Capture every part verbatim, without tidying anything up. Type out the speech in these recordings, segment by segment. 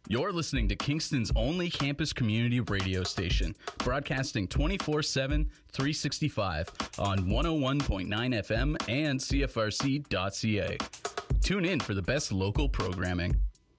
You're listening to Kingston's only campus community radio station, broadcasting twenty-four seven, three sixty-five on one oh one point nine F M and C F R C dot C A. Tune in for the best local programming.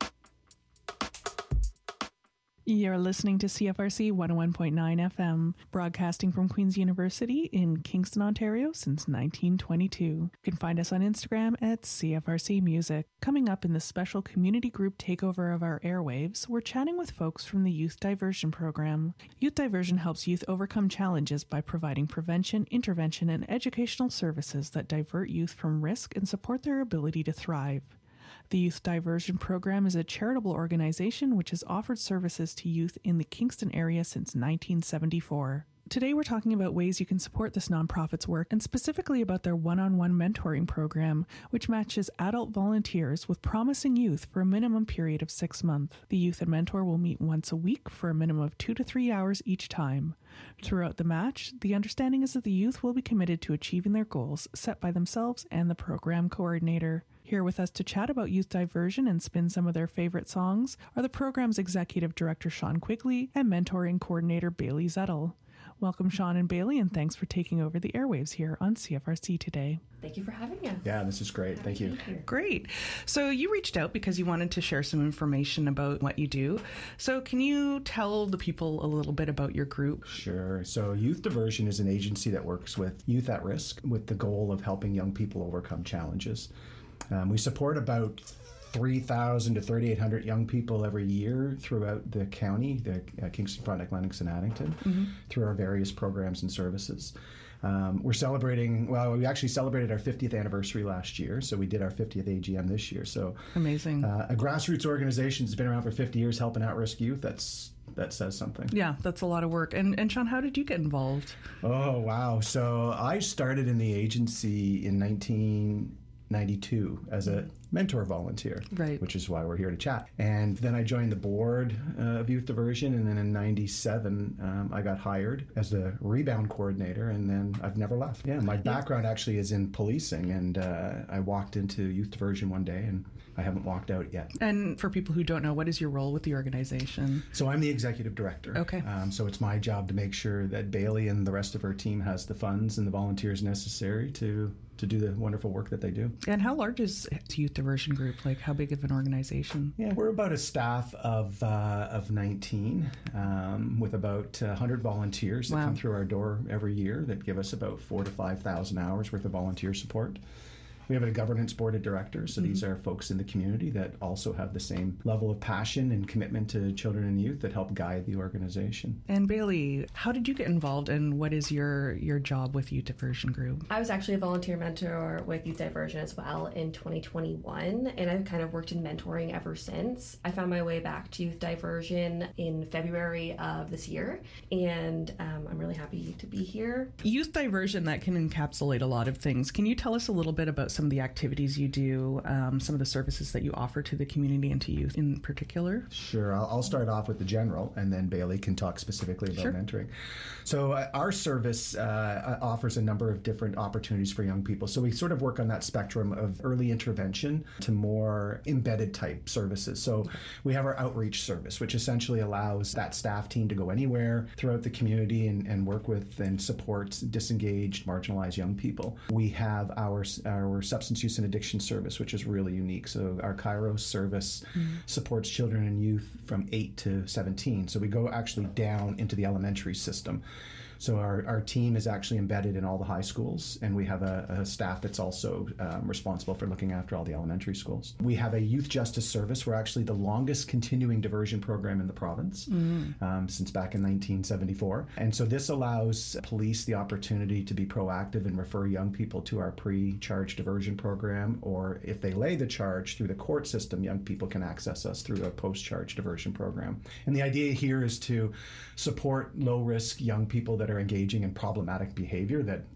You're listening to C F R C one oh one point nine F M, broadcasting from Queen's University in Kingston, Ontario since nineteen twenty-two. You can find us on Instagram at C F R C Music. Coming up in the special community group takeover of our airwaves, we're chatting with folks from the Youth Diversion Program. Youth Diversion helps youth overcome challenges by providing prevention, intervention, and educational services that divert youth from risk and support their ability to thrive. The Youth Diversion Program is a charitable organization which has offered services to youth in the Kingston area since nineteen seventy-four. Today we're talking about ways you can support this nonprofit's work and specifically about their one-on-one mentoring program, which matches adult volunteers with promising youth for a minimum period of six months. The youth and mentor will meet once a week for a minimum of two to three hours each time. Throughout the match, the understanding is that the youth will be committed to achieving their goals set by themselves and the program coordinator. Here with us to chat about Youth Diversion and spin some of their favorite songs are the program's Executive Director Sean Quigley and Mentoring Coordinator Bailey Zettel. Welcome, Sean and Bailey, and thanks for taking over the airwaves here on C F R C today. Thank you for having us. Yeah, this is great. Thank you. Great. So you reached out because you wanted to share some information about what you do. So can you tell the people a little bit about your group? Sure. So Youth Diversion is an agency that works with youth at risk with the goal of helping young people overcome challenges. Um, we support about three thousand to three thousand eight hundred young people every year throughout the county, the uh, Kingston, Frontenac, Lennox, and Addington, mm-hmm. through our various programs and services. Um, we're celebrating, well, we actually celebrated our fiftieth anniversary last year, so we did our fiftieth A G M this year. So amazing. Uh, a grassroots organization that's been around for fifty years helping at-risk youth, that's that says something. Yeah, that's a lot of work. And, and Sean, how did you get involved? Oh, wow. So I started in the agency in nineteen ninety-two as a mentor volunteer, right, which is why we're here to chat. And then I joined the board uh, of Youth Diversion, and then in ninety-seven um, I got hired as the rebound coordinator, and then I've never left. Yeah, my background actually is in policing, and uh, I walked into Youth Diversion one day, and I haven't walked out yet. And for people who don't know, what is your role with the organization? So I'm the executive director. Okay. Um, so it's my job to make sure that Bailey and the rest of her team has the funds and the volunteers necessary to to do the wonderful work that they do. And how large is the Youth Diversion Group? Like, how big of an organization? Yeah, we're about a staff of uh, of nineteen, um, with about one hundred volunteers that wow. come through our door every year that give us about four to five thousand hours worth of volunteer support. We have a governance board of directors, so mm-hmm. these are folks in the community that also have the same level of passion and commitment to children and youth that help guide the organization. And Bailey, how did you get involved, and what is your, your job with Youth Diversion Group? I was actually a volunteer mentor with Youth Diversion as well in twenty twenty-one, and I've kind of worked in mentoring ever since. I found my way back to Youth Diversion in February of this year, and um, I'm really happy to be here. Youth Diversion, that can encapsulate a lot of things. Can you tell us a little bit about some of the activities you do, um, some of the services that you offer to the community and to youth in particular? Sure. I'll, I'll start off with the general, and then Bailey can talk specifically about sure. mentoring. So uh, our service uh, offers a number of different opportunities for young people. So we sort of work on that spectrum of early intervention to more embedded type services. So we have our outreach service, which essentially allows that staff team to go anywhere throughout the community and, and work with and support disengaged, marginalized young people. We have our, our substance use and addiction service, which is really unique. So our Kairos service mm-hmm. supports children and youth from eight to seventeen. So we go actually down into the elementary system. So our, our team is actually embedded in all the high schools, and we have a, a staff that's also um, responsible for looking after all the elementary schools. We have a youth justice service. We're actually the longest continuing diversion program in the province mm. um, since back in nineteen seventy-four. And so this allows police the opportunity to be proactive and refer young people to our pre-charge diversion program, or if they lay the charge through the court system, young people can access us through a post-charge diversion program. And the idea here is to support low-risk young people that are engaging in problematic behavior that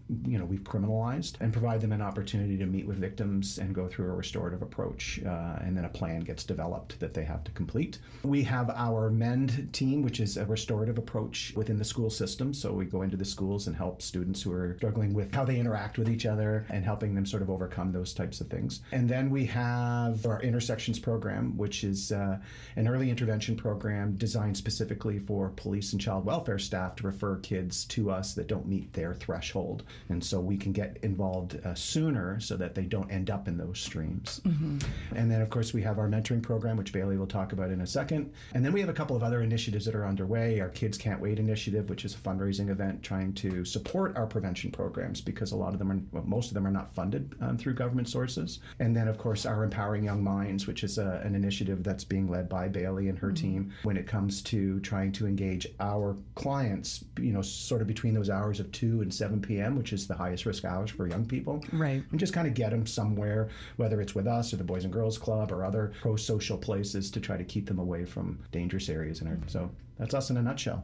you know, we've criminalized, and provide them an opportunity to meet with victims and go through a restorative approach. Uh, and then a plan gets developed that they have to complete. We have our MEND team, which is a restorative approach within the school system. So we go into the schools and help students who are struggling with how they interact with each other and helping them sort of overcome those types of things. And then we have our Intersections program, which is uh, an early intervention program designed specifically for police and child welfare staff to refer kids to us that don't meet their threshold. And so we can get involved uh, sooner so that they don't end up in those streams. Mm-hmm. And then, of course, we have our mentoring program, which Bailey will talk about in a second. And then we have a couple of other initiatives that are underway. Our Kids Can't Wait initiative, which is a fundraising event trying to support our prevention programs because a lot of them are, well, most of them are not funded um, through government sources. And then, of course, our Empowering Young Minds, which is a, an initiative that's being led by Bailey and her mm-hmm. team when it comes to trying to engage our clients, you know, sort of between those hours of two and seven p.m., which is the highest risk hours for young people. Right. And just kind of get them somewhere, whether it's with us or the Boys and Girls Club or other pro-social places to try to keep them away from dangerous areas. And so that's us in a nutshell.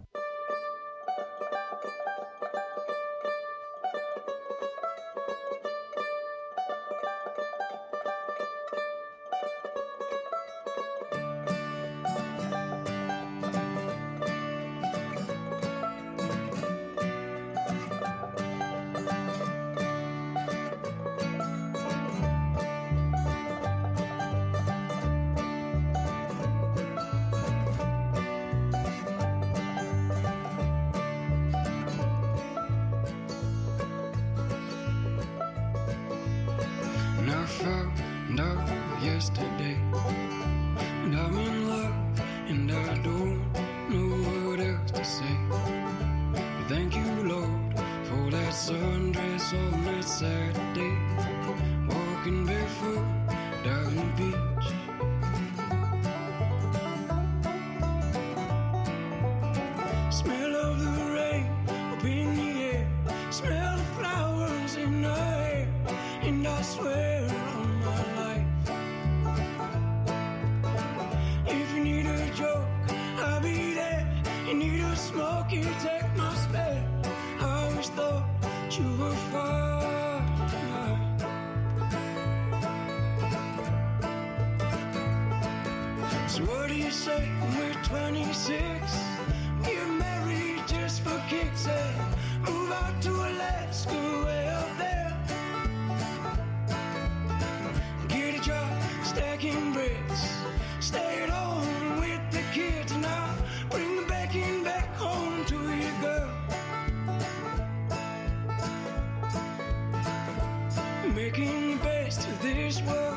Making the best of this world.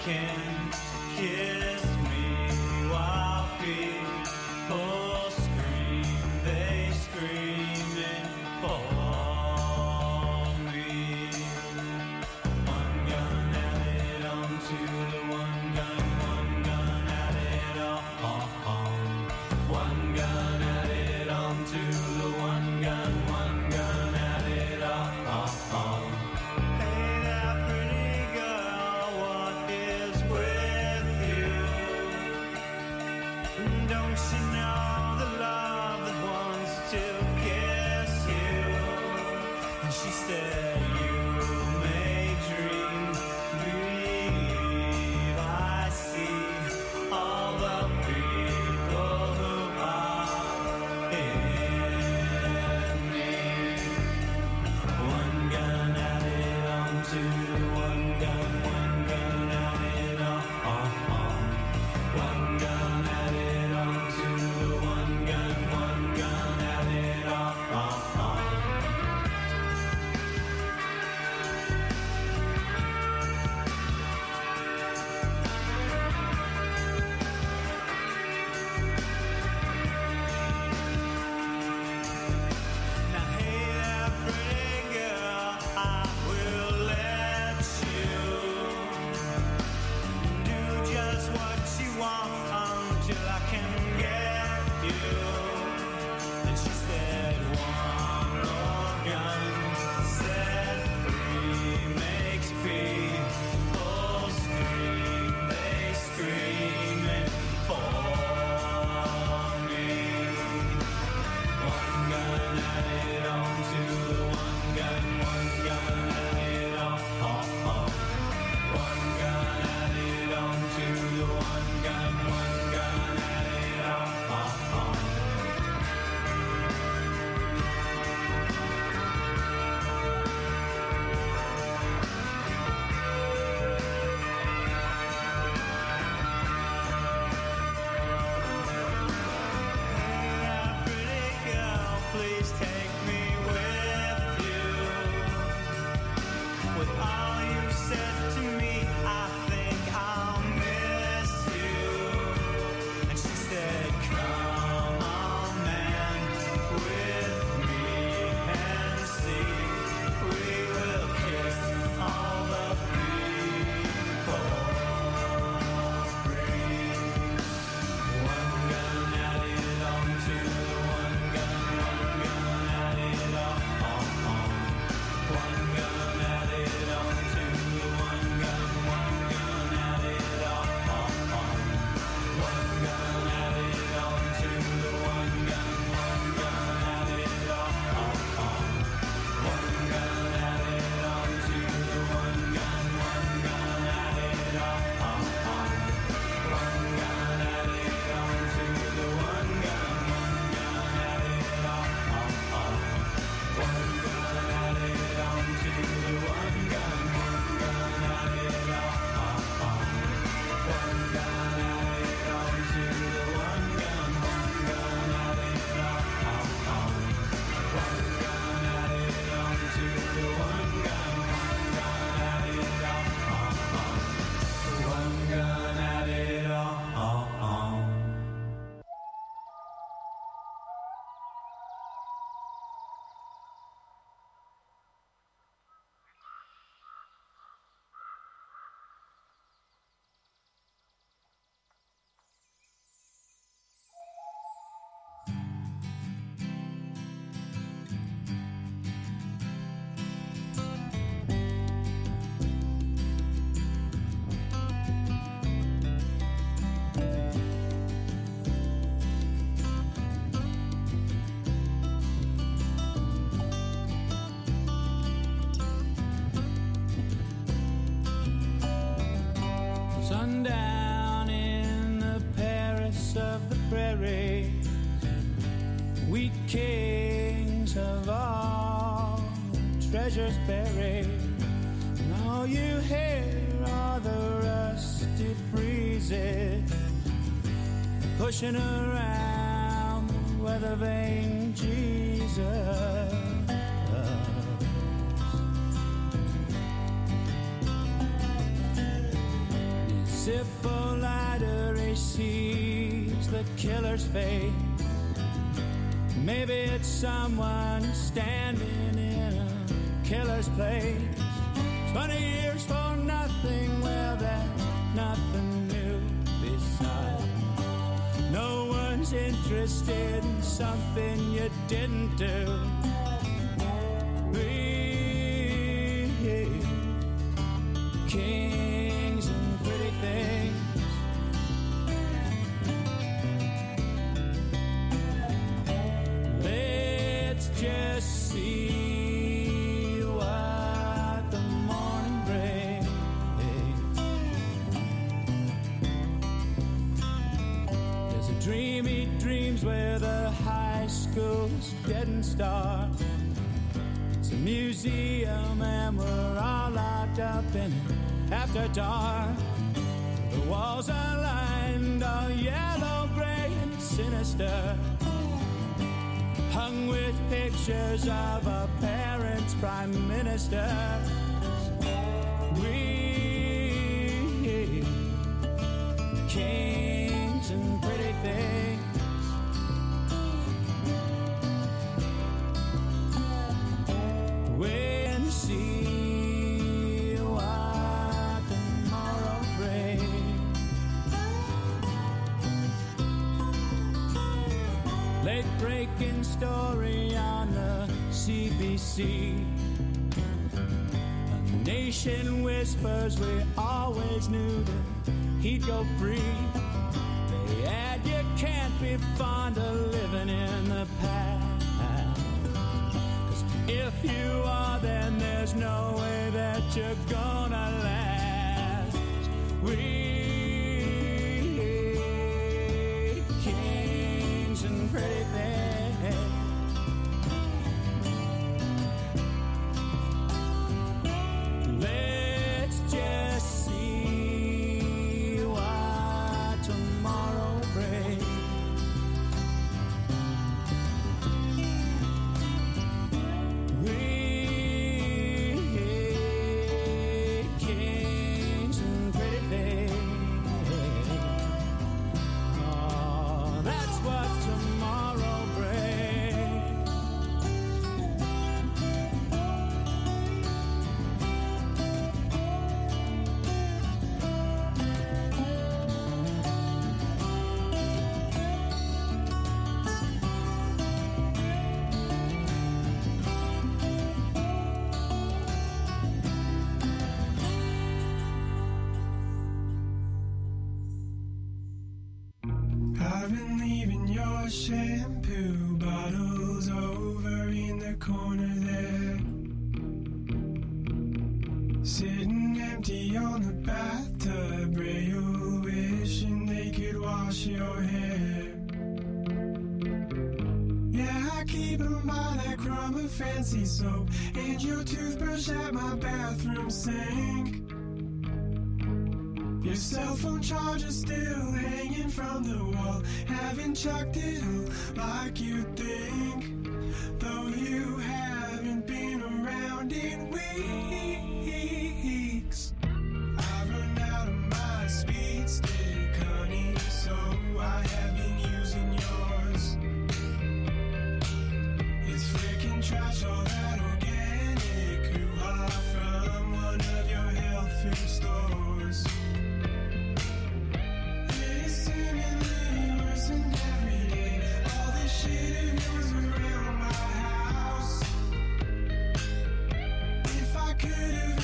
can kiss me while people scream, they scream and for me. One gun added on to the one gun, one gun added on. One gun added on to the one gun, one gun added on. Hey there, pretty girl, what is with you? Don't you know the love that wants to kiss you? And she said, you may dream, believe I see all the people who are in me. One gun added on to the one gun, one gun added on. One gun added on to the one gun, one gun added on. Now hey there, pretty girl, I will let you do just what you want until I can get you. And she said, one more gun set free makes people scream, they scream and for me. One gun added on to the one gun, one gun added on. One gun added on to the one gun, one gun added on. Hey, pretty girl, please take me with you. With all you've said to me, I think I'll miss you. And she said, come on, man, with me and see. We will kiss all the people free. One gun added on to the one gun, one gun added on. One gun added on to the one gun, one gun added on. One gun added on to the one gun, one gun added on. One gun added on to the one gun, one gun added on. One gun added on to the one gun, one gun added on. One gun added on to the one gun, one gun added on. One gun added on to the one gun, one gun added on. One gun added on to the one gun, one gun added on. One gun added on. Sundown in the Paris of the prairie, we kings have all treasures buried, and all you hear are the rusty breezes pushing around the weather vane Jesus. Zippo lighter, he sees the killer's fate. Maybe it's someone standing in a killer's place. Twenty years for nothing, well, there's nothing new besides. No one's interested in something you didn't do. We, kings and pretty things, let's just see what the morning brings. There's a dream he dreams where the high school's didn't start. It's a museum and we're all locked up in it after dark. The walls are lined all yellow, gray and sinister, hung with pictures of our parents' prime ministers. We, kings and pretty things, wait and see what tomorrow brings. Late breaking story on the C B C. A nation whispers we always knew that he'd go free. They add you can't be fond of living in the past. 'Cause if you are, then there's no way that you're gonna last. We, kings and pretty things, let's just see what tomorrow brings. We, kings and pretty things, oh, that's what tomorrow brings. I've been leaving your shampoo bottles over in the corner there, sitting empty on the bathtub rail, wishing they could wash your hair. Yeah, I keep 'em by that crumb of fancy soap and your toothbrush at my bathroom sink. Your cell phone charger still hanging from the wall, haven't chucked it all like you'd think, though you haven't been around in weeks. I've run out of my speed stick, honey, so I have been using yours. It's freaking trash, all that organic hoo-ha from one of your health food stores. It's seemingly worse than every day. All this shit it goes around my house. If I could have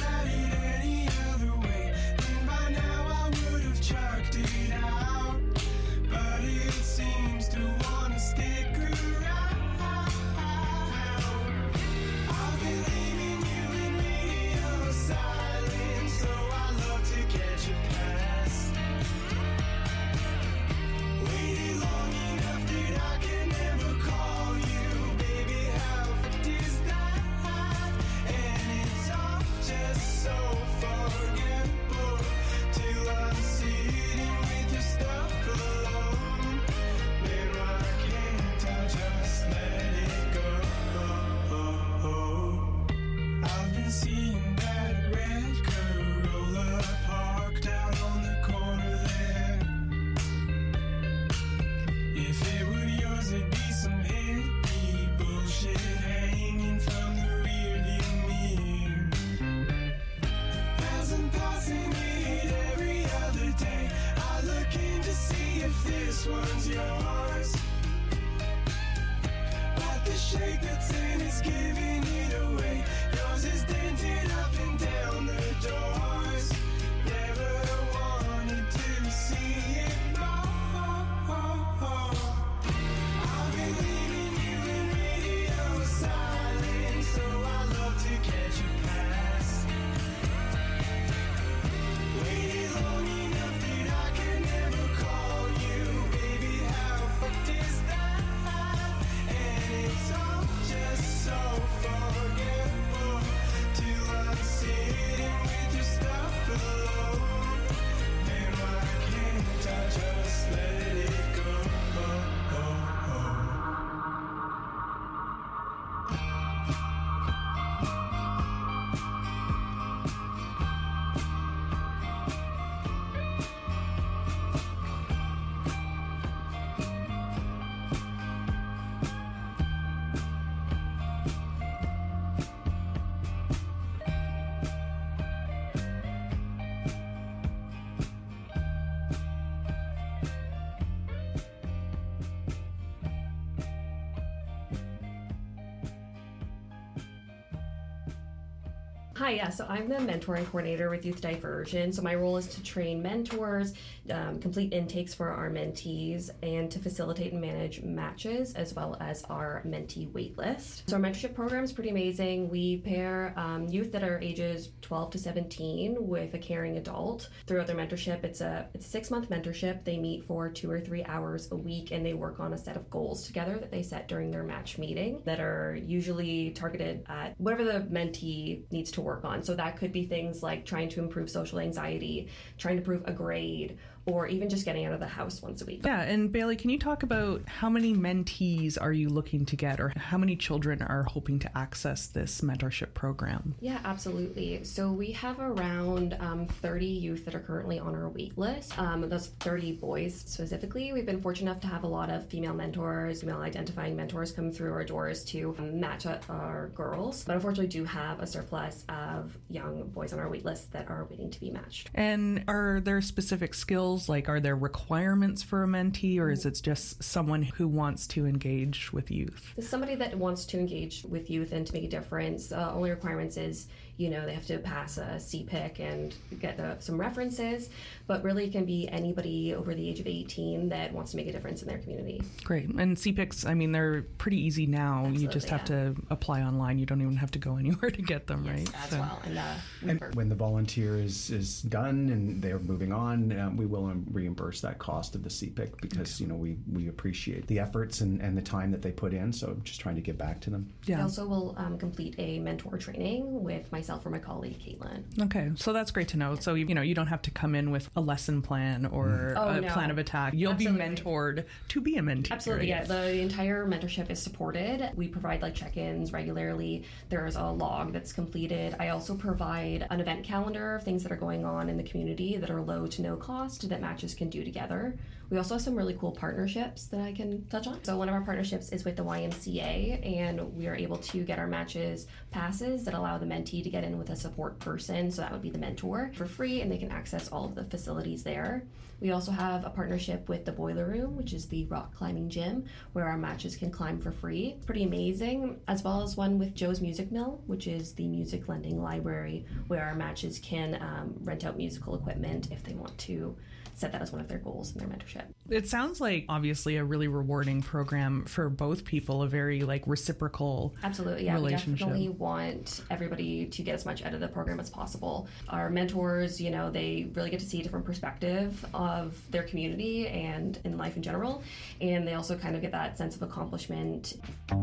Hi, yeah, so I'm the mentoring coordinator with Youth Diversion. So my role is to train mentors, um, complete intakes for our mentees, and to facilitate and manage matches as well as our mentee wait list. So our mentorship program is pretty amazing. We pair um, youth that are ages twelve to seventeen with a caring adult throughout their mentorship. It's a it's a six-month mentorship. They meet for two or three hours a week, and they work on a set of goals together that they set during their match meeting that are usually targeted at whatever the mentee needs to work on. So that could be things like trying to improve social anxiety, trying to improve a grade, or even just getting out of the house once a week. Yeah, and Bailey, can you talk about how many mentees are you looking to get, or how many children are hoping to access this mentorship program? Yeah, absolutely. So we have around um, thirty youth that are currently on our wait list. Um, those thirty boys specifically. We've been fortunate enough to have a lot of female mentors, female identifying mentors come through our doors to um, match up our girls. But unfortunately, we do have a surplus of young boys on our wait list that are waiting to be matched. And are there specific skills? Like, are there requirements for a mentee, or is it just someone who wants to engage with youth? As somebody that wants to engage with youth and to make a difference, uh, only requirements is, you know, they have to pass a C P I C and get the, some references, but really it can be anybody over the age of eighteen that wants to make a difference in their community. Great. And C P I Cs, I mean, they're pretty easy now. Absolutely, you just have yeah. to apply online. You don't even have to go anywhere to get them, Yes, right? as So- well. And, uh, And when the volunteer is, is done and they're moving on, uh, we will um, reimburse that cost of the C P I C because, you know, we, we appreciate the efforts and, and the time that they put in. So just trying to give back to them. we Yeah. also will um, complete a mentor training with myself or my colleague, Caitlin. Okay, so that's great to know. So, you know, you don't have to come in with a lesson plan or Oh, a no. plan of attack. You'll Absolutely. be mentored to be a mentee. Absolutely, right? yeah. The entire mentorship is supported. We provide like check-ins regularly. There's a log that's completed. I also provide an event calendar of things that are going on in the community that are low to no cost that matches can do together. We also have some really cool partnerships that I can touch on. So one of our partnerships is with the Y M C A, and we are able to get our matches passes that allow the mentee to get in with a support person. So that would be the mentor for free, and they can access all of the facilities there. We also have a partnership with the Boiler Room, which is the rock climbing gym, where our matches can climb for free. Pretty amazing. As well as one with Joe's Music Mill, which is the music lending library, where our matches can um, rent out musical equipment if they want to set that as one of their goals in their mentorship. It sounds like obviously a really rewarding program for both people, a very like reciprocal Absolutely, yeah. relationship. We definitely want everybody to get as much out of the program as possible. Our mentors, you know, they really get to see a different perspective of their community and in life in general, and they also kind of get that sense of accomplishment.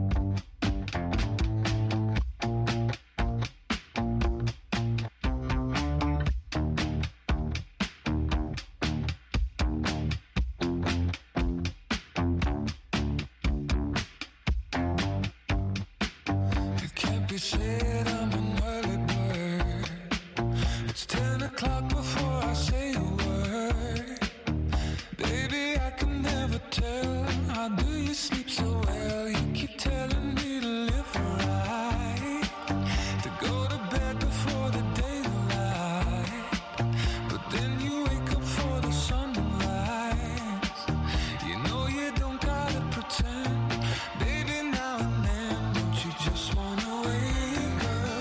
It can't be said I'm an early bird. It's ten o'clock before I say a word. Baby, I can never tell. How do you sleep so well? You keep telling me to live right, to go to bed before the daylight. But then you wake up for the sunrise. You know you don't gotta pretend. Baby, now and then, don't you just wanna wake up?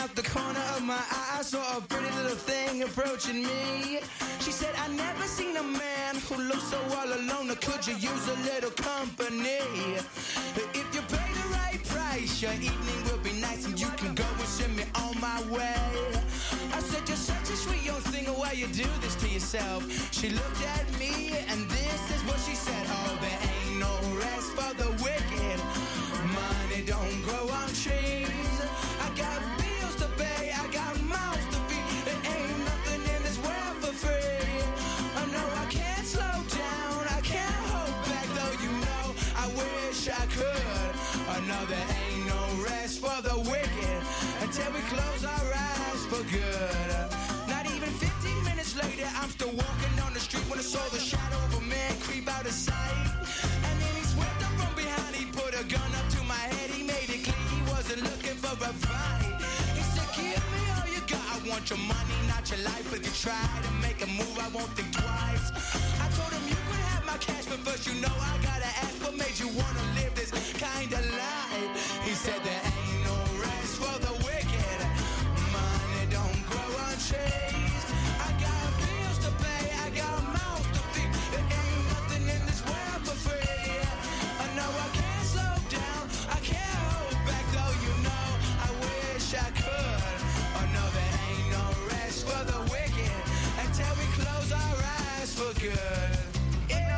out the corner of my eye, I saw a pretty little thing approaching me. She said, I never seen a man who looks so all alone, or could you use a little company? If you pay the right price, your evening will be nice, and you can go and send me on my way. I said, you're such a sweet young thing, why you do this to yourself? She looked at me, and this is what she said. Oh, there ain't no rest for the wicked. Money don't grow on trees. I got bills to pay, I got mouths to feed. There ain't nothing in this world for free. I know I can't slow down, I can't hold back, though you know I wish I could. I know there ain't no rest for the wicked until we close our eyes for good. Not even fifteen minutes later, I'm still walking on the street when I saw the shadow of a man creep out of sight. And then he swept up from behind, he put a gun up to my head, he made it clear he wasn't looking for a fight. He said, give me all you got, I want your money, not your life. If you try to make a move, I won't think twice. I told him you could have my cash, but first you know I gotta ask, what made you wanna live this kind of life? He said there ain't no rest for the wicked. Money don't grow on trees. I got bills to pay, I got mouths to feed. There ain't nothing in this world for free. I know I can't slow down, I can't hold back, though you know I wish I could. Oh no, there ain't no rest for the wicked until we close our eyes for good. You know.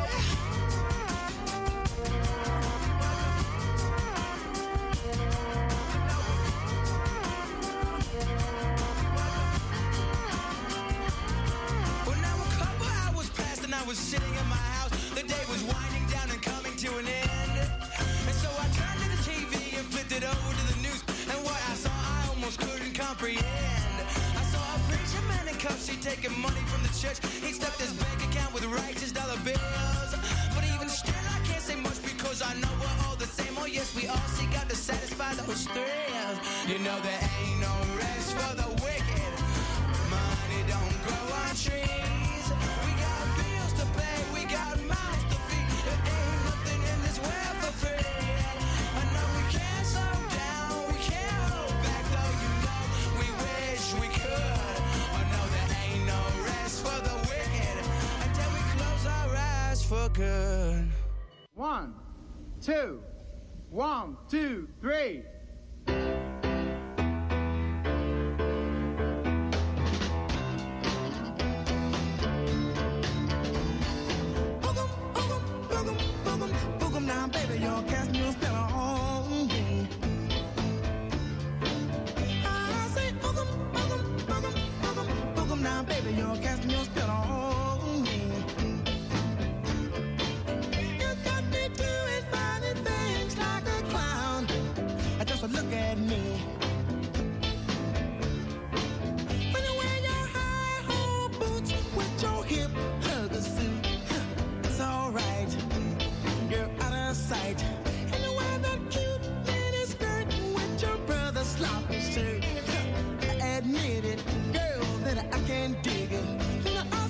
Well, now a couple hours passed and I was sitting in my house. The day was winding down and coming to an end. And so I turned to the T V and flipped it over to the news. And what I saw, I almost couldn't comprehend. I saw a preacher man in cuffs, he taking money from the church. He stuffed his bank account with righteous dollar bills. But even still, I can't say much because I know we're all the same. Oh yes, we all seek out to satisfy those thrills. You know there ain't no rest for the wicked. Money don't grow on trees. We got bills to pay, we got mouths to feed. There ain't nothing in this world for free. I know we can't slow down, we can't hold back, though you know we wish we could. I know there ain't no rest for the wicked until we close our eyes for good. One, two, one, two, three. Boogum, boogum, boogum, boogum, boogum now, baby, you're casting your spell on me. I say boogum, boogum, boogum, boogum, boogum now, baby, you're casting your spell on me. You got me doing funny things like a clown. Just look at me. When you wear your high-hole boots with your hip hugger suit, it's alright, you're out of sight. And you wear that cute mini skirt with your brother's sloppy shirt. I admit it, girl, that I can dig it. You know, I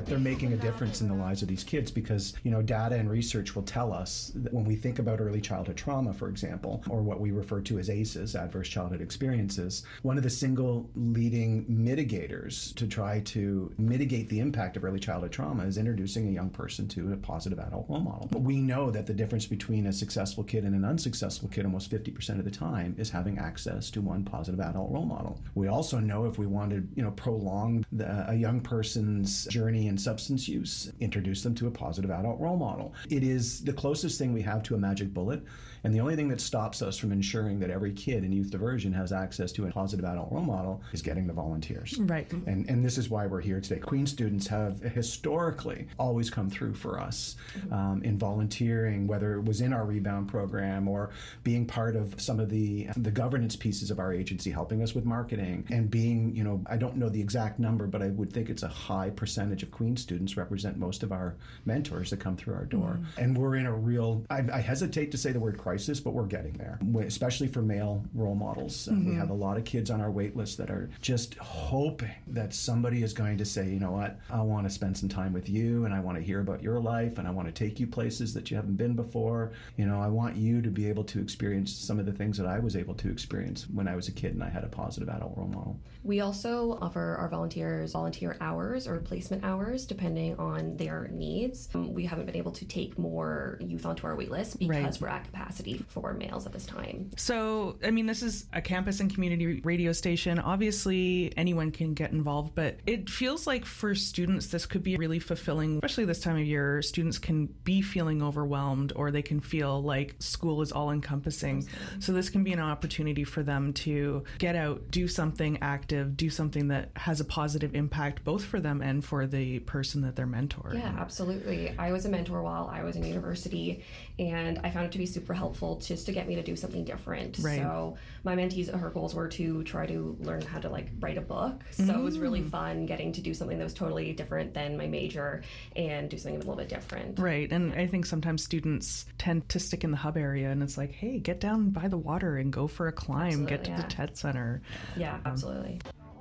that they're making a difference in the lives of these kids, because, you know, data and research will tell us that when we think about early childhood trauma, for example, or what we refer to as A C Es, adverse childhood experiences, one of the single leading mitigators to try to mitigate the impact of early childhood trauma is introducing a young person to a positive adult role model. But we know that the difference between a successful kid and an unsuccessful kid almost fifty percent of the time is having access to one positive adult role model. We also know if we wanted, you know, prolong the, a young person's journey in substance use, introduce them to a positive adult role model. It is the closest thing we have to a magic bullet, and the only thing that stops us from ensuring that every kid in youth diversion has access to a positive adult role model is getting the volunteers. Right. And and this is why we're here today. Queen students have historically always come through for us um, in volunteering, whether it was in our rebound program or being part of some of the the governance pieces of our agency, helping us with marketing, and being, you know, I don't know the exact number, but I would think it's a high percentage of Queen students represent most of our mentors that come through our door. Mm. And we're in a real, I, I hesitate to say the word crisis, but we're getting there, especially for male role models. Mm-hmm. We have a lot of kids on our wait list that are just hoping that somebody is going to say, you know what, I want to spend some time with you, and I want to hear about your life, and I want to take you places that you haven't been before. You know, I want you to be able to experience some of the things that I was able to experience when I was a kid and I had a positive adult role model. We also offer our volunteers volunteer hours or placement hours depending on their needs. Um, we haven't been able to take more youth onto our wait list because Right. we're at capacity for males at this time. So, I mean, this is a campus and community radio station. Obviously, anyone can get involved, but it feels like for students, this could be really fulfilling, especially this time of year. Students can be feeling overwhelmed, or they can feel like school is all encompassing. So this can be an opportunity for them to get out, do something active, do something that has a positive impact both for them and for the person that they're mentoring. Yeah, absolutely. I was a mentor while I was in university, and I found it to be super helpful just to get me to do something different. Right. So my mentees, her goals were to try to learn how to like write a book. So mm. it was really fun getting to do something that was totally different than my major and do something a little bit different. Right. And I think sometimes students tend to stick in the hub area, and it's like, hey, get down by the water and go for a climb, Absolutely, get to yeah. the TED Center. Yeah, absolutely.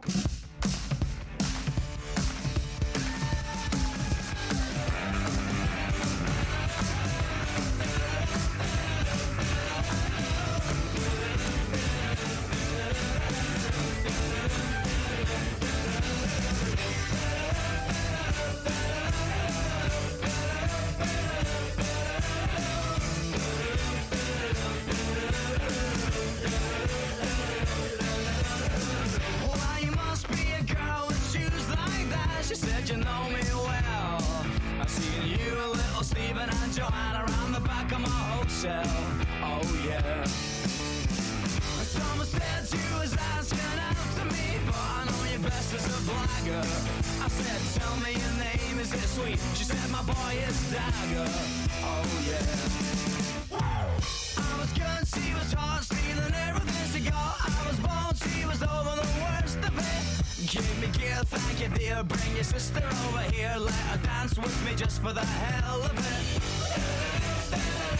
Well, you must be a girl with shoes like that. She said you know me well. I've seen you and little Stephen and Joanna around the back of my hotel. Oh yeah. Someone said you was asking out to me, but I know you best as a blagger. I said, tell me your name, is it sweet? She said, my boy is Dagger. Oh yeah. I was good, she was hot, stealing everything she got. I was bold, she was over the worst of it. Give me gear, thank you dear. Bring your sister over here, let her dance with me just for the hell of it.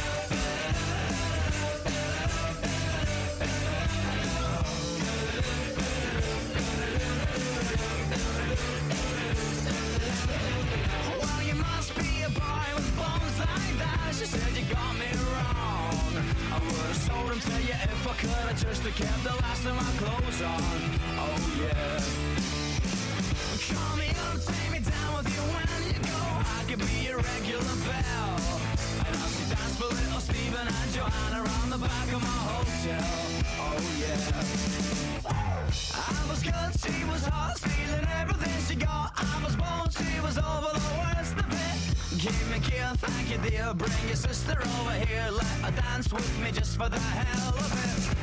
Well, you must be a boy with bones like that. She said you got me wrong. I would have sold him to you if I could. I just have kept the last of my clothes on. Oh yeah. Call me up, take me down with you when you go. I could be your regular belle. And I'll see dance for little Stephen and Joanna around the back of my hotel. Oh yeah. I was good, she was hot, stealing everything she got. I was bold, she was over the worst of it. Give me gear, thank you dear. Bring your sister over here, let her dance with me just for the hell of it.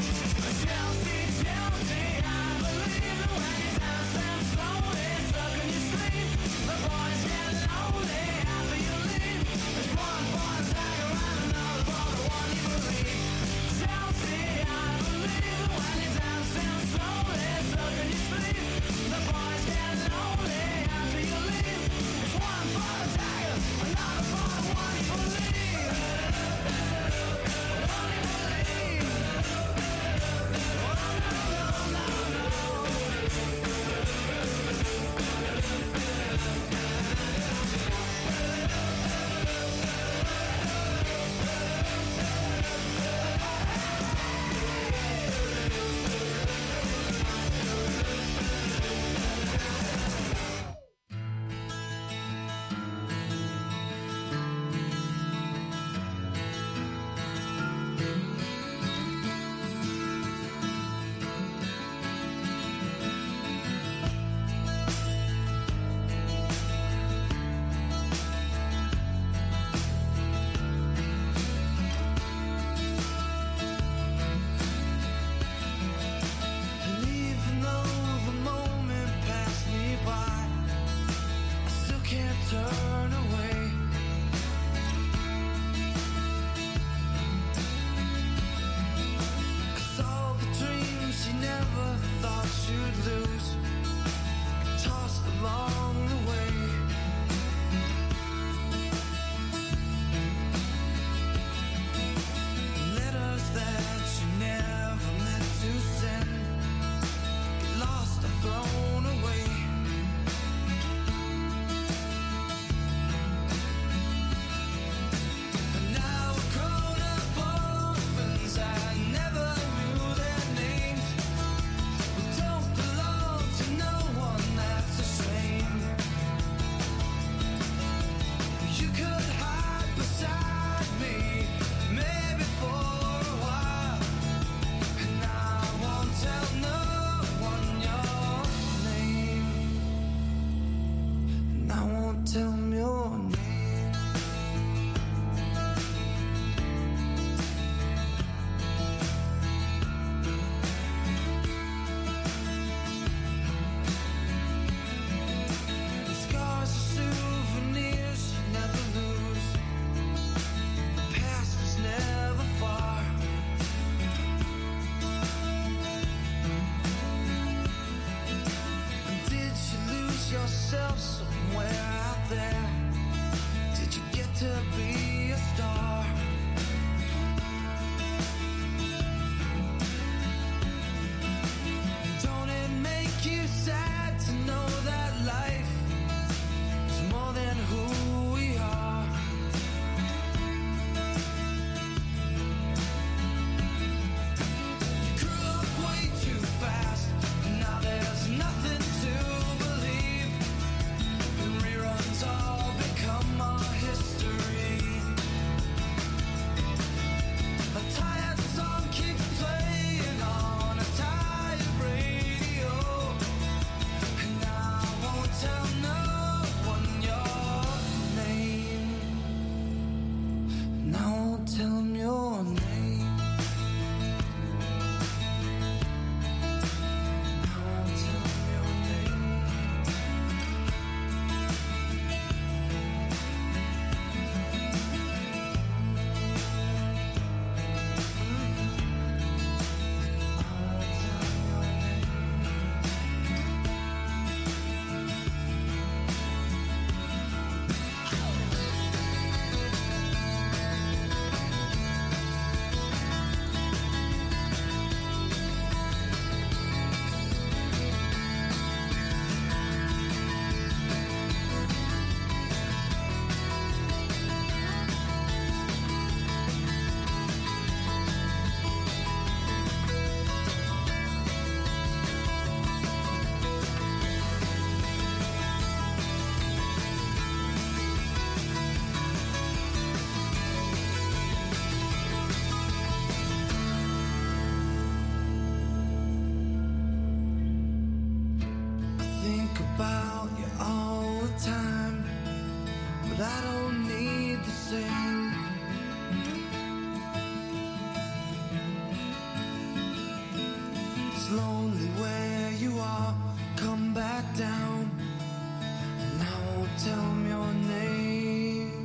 Chelsea, Chelsea, I believe the way you dance and slowly stuck in you'd lose, tossed along the way. Letters that you never meant to send, get lost or thrown away. And now we're grown up orphans, I never knew their names. We don't belong to no one, that's a shame. You could hide beside me, maybe for a while, and I won't tell no one your name, and I won't tell them your name. The scars are souvenirs you never lose. The past is never far. And did you lose yourself somewhere out there? Did you get to be a star? Don't it make you sad to know that life is more than who we are? You grew up way too fast, and now there's nothing to believe. And reruns all become our history. A tired song keeps playing on a tired radio, and I won't tell no one your name, and I won't tell them your name. I won't tell 'em your name. I won't tell 'em your name. I think about you all the time, but I don't need the same. It's lonely where you are, come back down, and I won't tell 'em your name.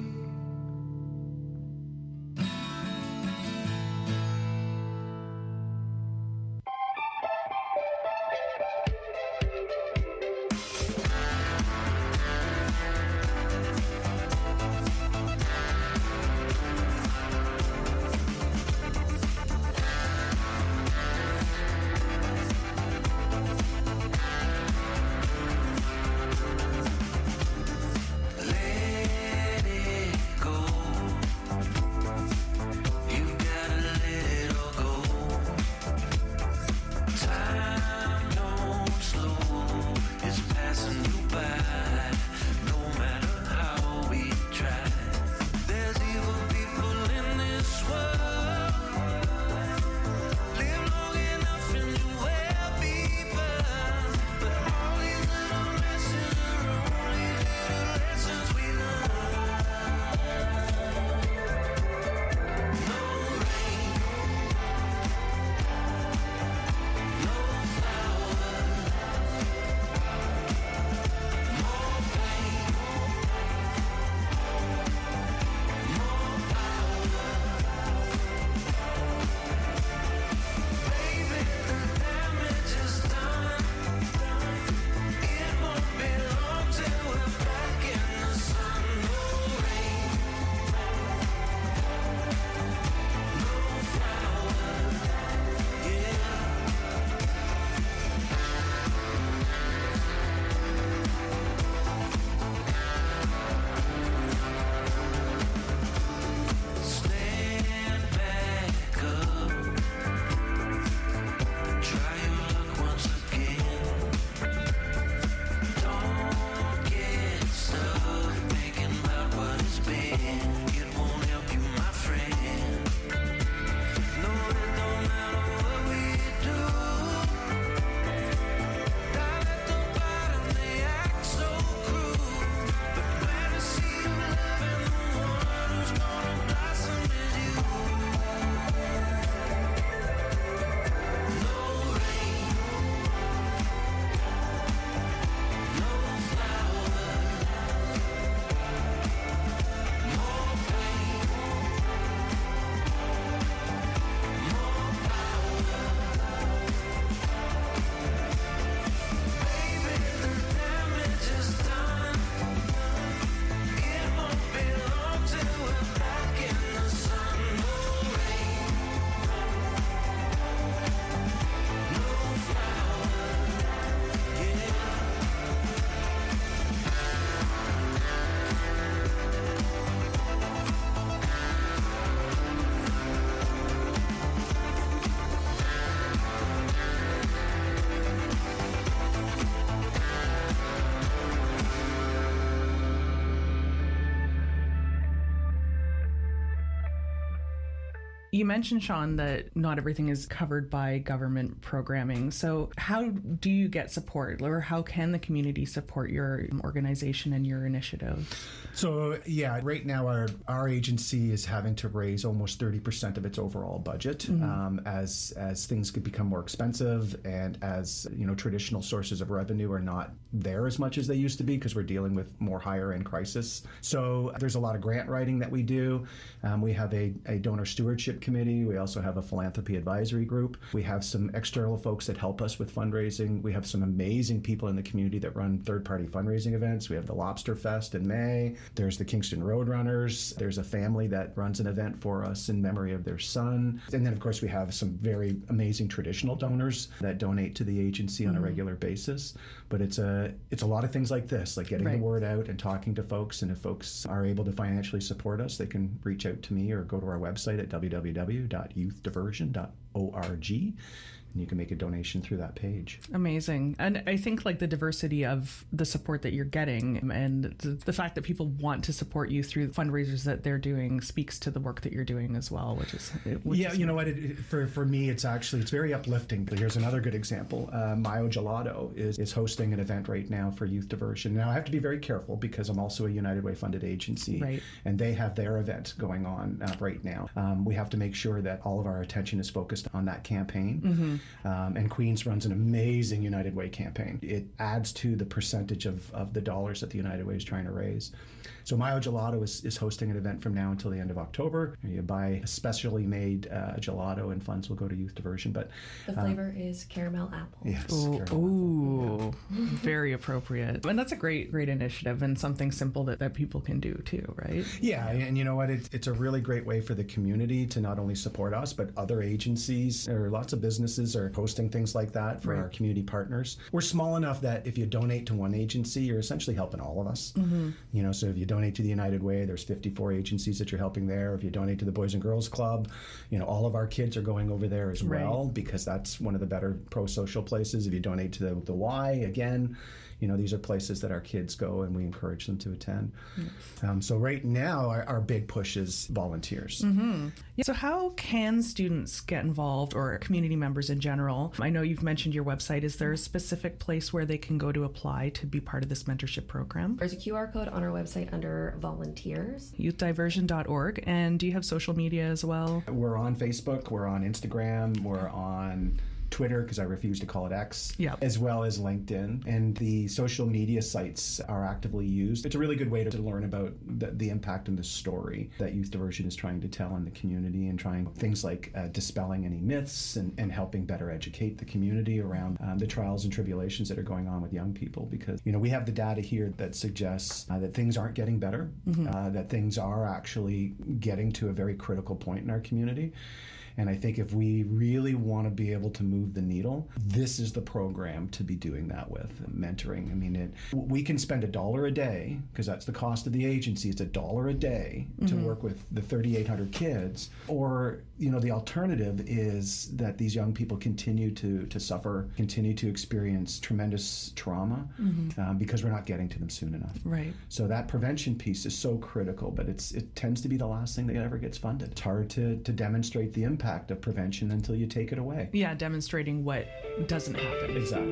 You mentioned, Sean, that not everything is covered by government programming. So how do you get support, or how can the community support your organization and your initiative? So, yeah, right now our, our agency is having to raise almost thirty percent of its overall budget mm-hmm. um, as as things could become more expensive and as, you know, traditional sources of revenue are not there as much as they used to be because we're dealing with more higher end crisis. So there's a lot of grant writing that we do. Um, we have a, a donor stewardship committee. We also have a philanthropy advisory group. We have some external folks that help us with fundraising. We have some amazing people in the community that run third-party fundraising events. We have the Lobster Fest in May. There's the Kingston Roadrunners. There's a family that runs an event for us in memory of their son. And then, of course, we have some very amazing traditional donors that donate to the agency on mm-hmm. a regular basis. But it's a it's a lot of things like this, like getting right. the word out and talking to folks. And if folks are able to financially support us, they can reach out to me or go to our website at w w w dot youth diversion dot org. And you can make a donation through that page. Amazing. And I think like the diversity of the support that you're getting and the, the fact that people want to support you through fundraisers that they're doing speaks to the work that you're doing as well, which is... Which yeah, is you know what, it, it, for, for me, it's actually, it's very uplifting. But here's another good example. Uh, Mayo Gelato is, is hosting an event right now for youth diversion. Now, I have to be very careful because I'm also a United Way funded agency. Right. And they have their event going on uh, right now. Um, we have to make sure that all of our attention is focused on that campaign. Mm-hmm. Um, and Queens runs an amazing United Way campaign. It adds to the percentage of, of the dollars that the United Way is trying to raise. So Mayo Gelato is, is hosting an event from now until the end of October. You buy a specially made uh, gelato and funds will go to youth diversion. But the flavor um, is caramel apple. Yes. Ooh, caramel ooh apple. Yeah. Very appropriate. And that's a great, great initiative and something simple that, that people can do too, right? Yeah, and you know what? It, it's a really great way for the community to not only support us, but other agencies or lots of businesses are hosting things like that for right. our community partners. We're small enough that if you donate to one agency, you're essentially helping all of us. Mm-hmm. You know, so if you donate to the United Way, there's fifty-four agencies that you're helping there. If you donate to the Boys and Girls Club, you know, all of our kids are going over there as right. well because that's one of the better pro-social places. If you donate to the, the Y, again, you know, these are places that our kids go and we encourage them to attend. Yes. Um, so right now, our, our big push is volunteers. Mm-hmm. Yeah. So how can students get involved or community members in general? I know you've mentioned your website. Is there a specific place where they can go to apply to be part of this mentorship program? There's a Q R code on our website under volunteers. youth diversion dot org. And do you have social media as well? We're on Facebook. We're on Instagram. We're on Twitter, because I refuse to call it X, yep. as well as LinkedIn. And the social media sites are actively used. It's a really good way to, to learn about the, the impact and the story that Youth Diversion is trying to tell in the community and trying things like uh, dispelling any myths and, and helping better educate the community around um, the trials and tribulations that are going on with young people. Because, you know, we have the data here that suggests uh, that things aren't getting better, mm-hmm. uh, that things are actually getting to a very critical point in our community. And I think if we really want to be able to move the needle, this is the program to be doing that with, mentoring. I mean, it, we can spend a dollar a day, because that's the cost of the agency. It's a dollar a day mm-hmm. to work with the thirty-eight hundred kids. Or, you know, the alternative is that these young people continue to, to suffer, continue to experience tremendous trauma mm-hmm. um, because we're not getting to them soon enough. Right. So that prevention piece is so critical, but it's it tends to be the last thing that ever gets funded. It's hard to, to demonstrate the impact of prevention until you take it away. Yeah, demonstrating what doesn't happen. Exactly.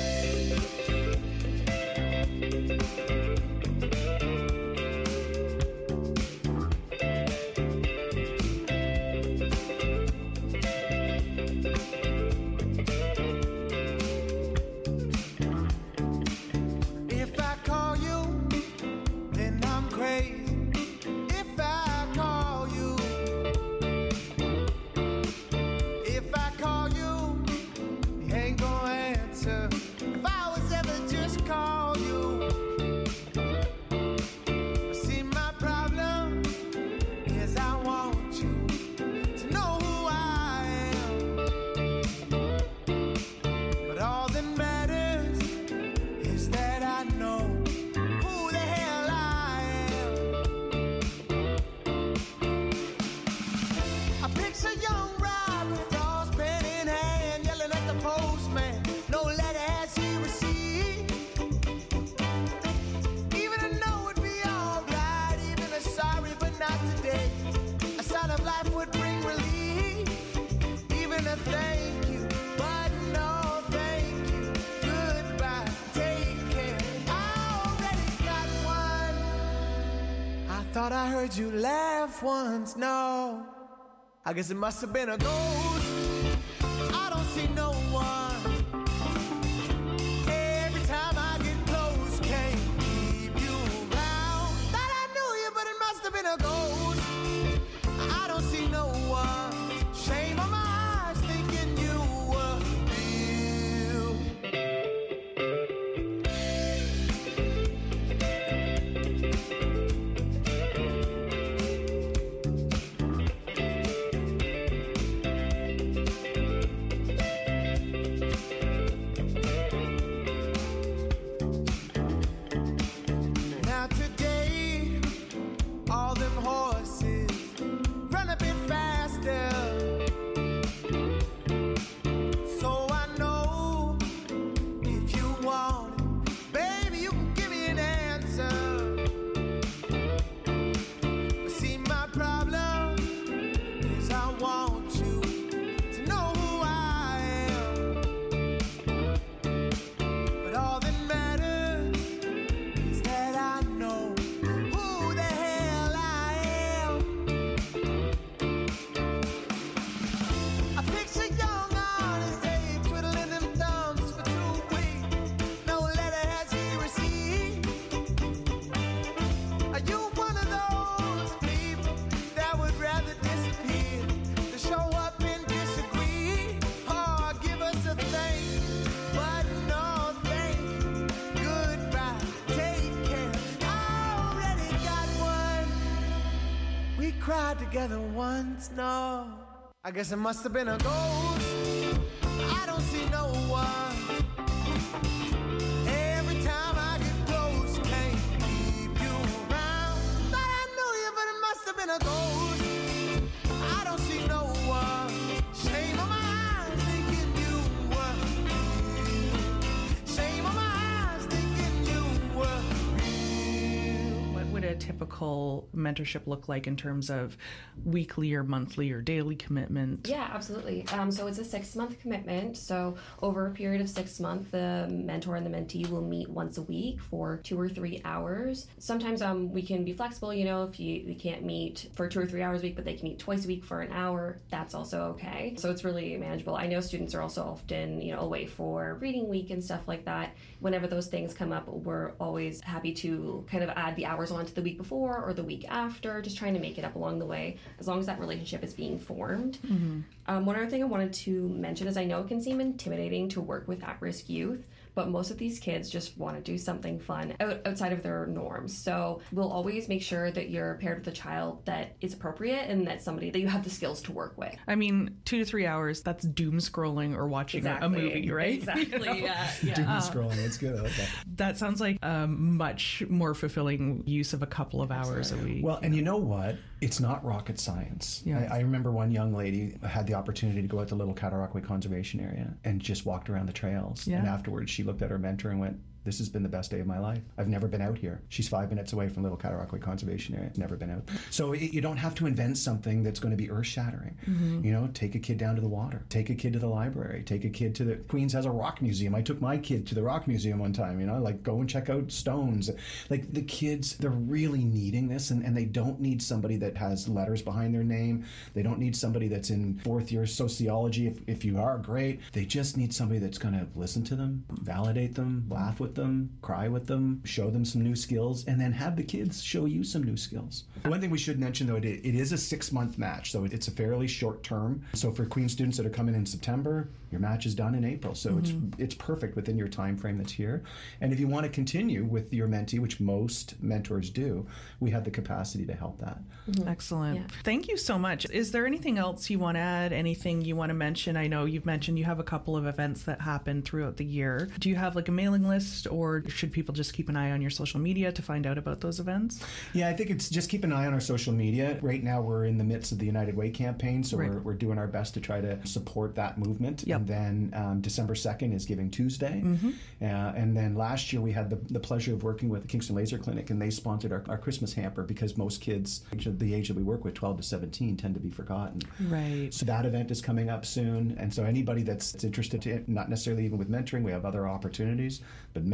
Right. If I call you, then I'm crazy. If I call you, if I call you, you ain't gonna answer. If I was ever just call you, see my problem is I want you to know who I am. But all that matters is that I know who the hell I am. I picture young Rob with Frost pen in hand, yelling at the postman, no letter has he received. Even a no would be alright, even a sorry but not today. A sign of life would bring relief. Thought I heard you laugh once, no. I guess it must have been a ghost. I don't see no one. Every time I get close, can't keep you around. Thought I knew you, but it must have been a ghost. I don't see no one. Shame on my eyes thinking you were real. Now today, all them horses run a bit faster. So I know if you want it, baby, you can give me an answer. But see, my problem is I want you to know who I am. But all that matters is that I know who the hell I am. I picture young honest Abe twiddling them thumbs for two weeks. No letter has he received. Are you one of those people that would rather disappear than show up and disagree? Or give us a thank, but no thank you. Goodbye, take care. I already got one. We cried together once, no. I guess it must have been a ghost. I don't see no one. Every time I get close, can't keep you around. Thought I knew you, but it must have been a ghost. I don't see no one. Shame on my eyes thinking you were real. Shame on my eyes thinking you were real. What would a typical mentorship look like in terms of weekly or monthly or daily commitment? Yeah, absolutely. Um, so it's a six-month commitment. So over a period of six months, the mentor and the mentee will meet once a week for two or three hours. Sometimes um, we can be flexible, you know, if you, you can't meet for two or three hours a week, but they can meet twice a week for an hour, that's also okay. So it's really manageable. I know students are also often, you know, away for reading week and stuff like that. Whenever those things come up, we're always happy to kind of add the hours onto the week before or the week after, just trying to make it up along the way, as long as that relationship is being formed. Mm-hmm. Um, one other thing I wanted to mention is I know it can seem intimidating to work with at-risk youth, but most of these kids just want to do something fun out- outside of their norms. So we'll always make sure that you're paired with a child that is appropriate and that's somebody that you have the skills to work with. I mean, two to three hours, that's doom scrolling or watching Exactly. a movie, right? Exactly, You know? yeah. yeah. Doom scrolling, it's good. I like that. That sounds like a much more fulfilling use of a couple of hours a week. Well, and you know what? It's not rocket science. Yeah. I, I remember one young lady had the opportunity to go out to Little Cataraqui Conservation Area and just walked around the trails. Yeah. And afterwards, she looked at her mentor and went, "This has been the best day of my life. I've never been out here." She's five minutes away from Little Cataraqui Conservation Area. Never been out. So it, you don't have to invent something that's going to be earth-shattering. Mm-hmm. You know, take a kid down to the water. Take a kid to the library. Take a kid to the... Queens has a rock museum. I took my kid to the rock museum one time, you know, like go and check out stones. Like the kids, they're really needing this, and, and they don't need somebody that has letters behind their name. They don't need somebody that's in fourth year sociology. If, if you are, great. They just need somebody that's going to listen to them, validate them, laugh with them, cry with them, show them some new skills, and then have the kids show you some new skills. One thing we should mention, though, it, it is a six-month match, so it's a fairly short term. So for Queen students that are coming in September, your match is done in April. So mm-hmm. it's it's perfect within your time frame that's here. And if you want to continue with your mentee, which most mentors do, we have the capacity to help that. Mm-hmm. Excellent. Yeah. Thank you so much. Is there anything else you want to add? Anything you want to mention? I know you've mentioned you have a couple of events that happen throughout the year. Do you have like a mailing list, or should people just keep an eye on your social media to find out about those events? Yeah, I think it's just keep an eye on our social media. Right now we're in the midst of the United Way campaign, so right. we're, we're doing our best to try to support that movement. Yep. And then um, December second is Giving Tuesday. Mm-hmm. Uh, and then last year we had the, the pleasure of working with the Kingston Laser Clinic, and they sponsored our, our Christmas hamper because most kids, the age that we work with, twelve to seventeen, tend to be forgotten. Right. So that event is coming up soon. And so anybody that's interested, to, not necessarily even with mentoring, we have other opportunities, but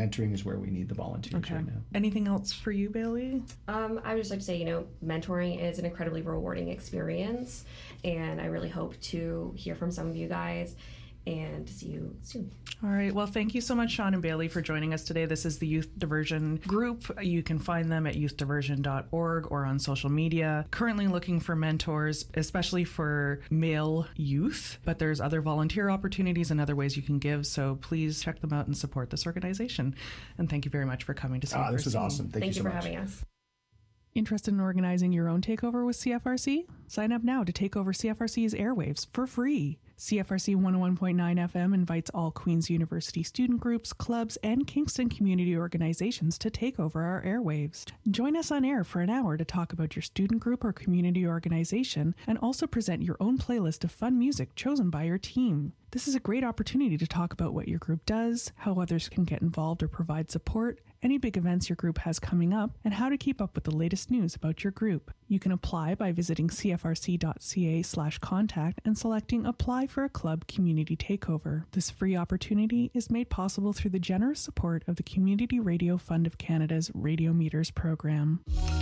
mentoring is where we need the volunteers Okay. right now. Anything else for you, Bailey? Um, I would just like to say, you know, mentoring is an incredibly rewarding experience, and I really hope to hear from some of you guys and to see you soon. All right. Well, thank you so much, Sean and Bailey, for joining us today. This is the Youth Diversion Group. You can find them at youth diversion dot org or on social media. Currently looking for mentors, especially for male youth, but there's other volunteer opportunities and other ways you can give. So please check them out and support this organization. And thank you very much for coming to C F R C. Ah, this was awesome. Thank, Thank, you you so for much. having us. Interested in organizing your own takeover with C F R C? Sign up now to take over C F R C's airwaves for free. C F R C one oh one point nine F M invites all Queen's University student groups, clubs, and Kingston community organizations to take over our airwaves. Join us on air for an hour to talk about your student group or community organization and also present your own playlist of fun music chosen by your team. This is a great opportunity to talk about what your group does, how others can get involved or provide support, any big events your group has coming up, and how to keep up with the latest news about your group. You can apply by visiting c f r c dot c a slash contact and selecting Apply for a Club Community Takeover. This free opportunity is made possible through the generous support of the Community Radio Fund of Canada's Radio Meters program.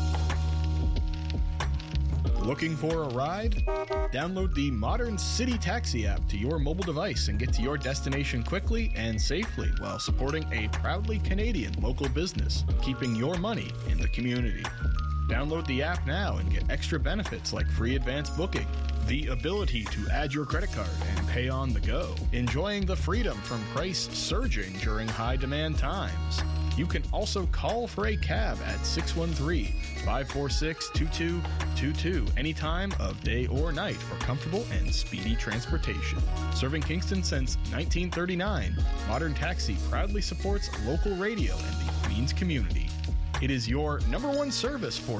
Looking for a ride? Download the Modern City Taxi app to your mobile device and get to your destination quickly and safely while supporting a proudly Canadian local business, keeping your money in the community. Download the app now and get extra benefits like free advance booking, the ability to add your credit card and pay on the go, enjoying the freedom from price surging during high demand times. You can also call for a cab at six one three, five four six, two two two two any time of day or night for comfortable and speedy transportation. Serving Kingston since nineteen thirty-nine, Modern Taxi proudly supports local radio and the Queens community. It is your number one service for